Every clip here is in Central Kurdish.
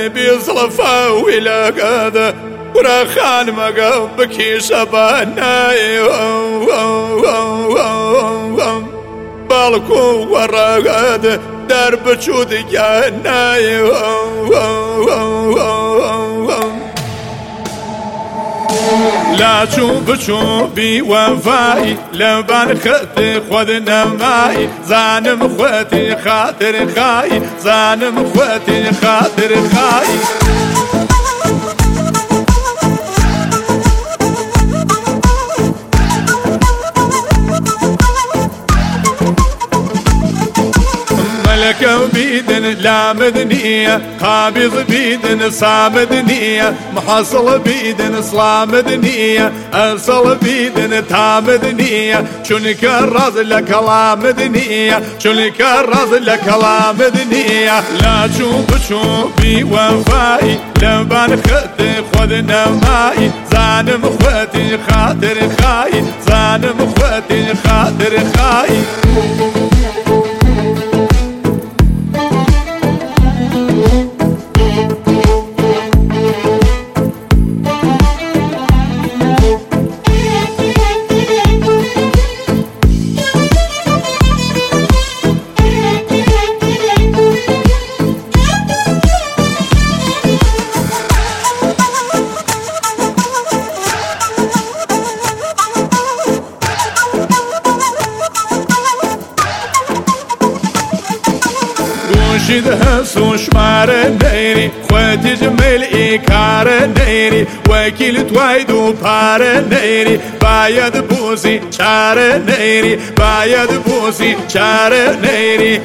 بيصلفه ولا قذا ورخان مقبك شباناي بالكو ورقد درب شود جناي لا شوفي وفائي لبان خطي خذنا ماي زانم خوتي خاطر خاي زانم خوتي خاطر خاي ملك بيدن لا مدنية قابض بيدن صامدنية محصل بيدن صلامدنية أصل بيدن تامدنية شون كرز لك لا مدنية شون كرز لك لا مدنية لا شوفي وفائي لبان خطي خذنا ماي زانم خوتي خاطر خاي زانم خوتي خاطر خاي شده سوش مار نيري خوتي جميل إيكار نيري وكيل تويدو بار نيري بايد بوسي شار نيري بايد بوسي شار نيري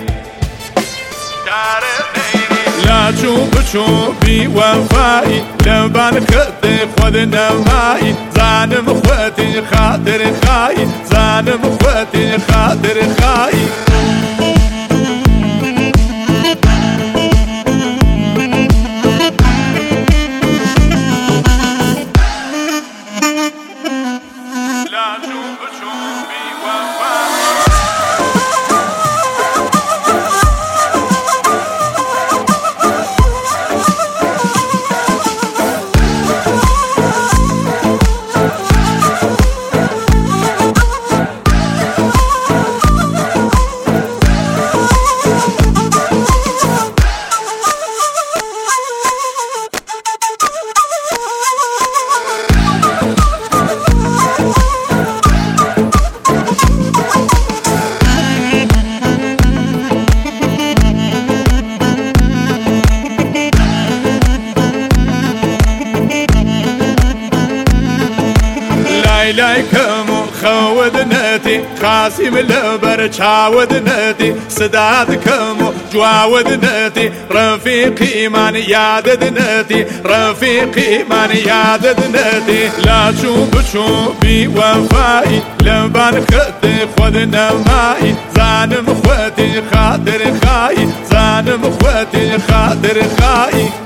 لا شوفي وفائي لبان خطي خذنا ماي زانم خوتي خاطر خاي زانم خوتي خاطر خاي لايكم خودنتي خاسم لبر شاودنتي صدادكم جواودنتي رفيقي من ياددنتي رفيقي من ياددنتي لا شوفي وفائي لبان خطي خذنا ماي زانم خوتي خاطر خاي زانم خوتي خاطر خاي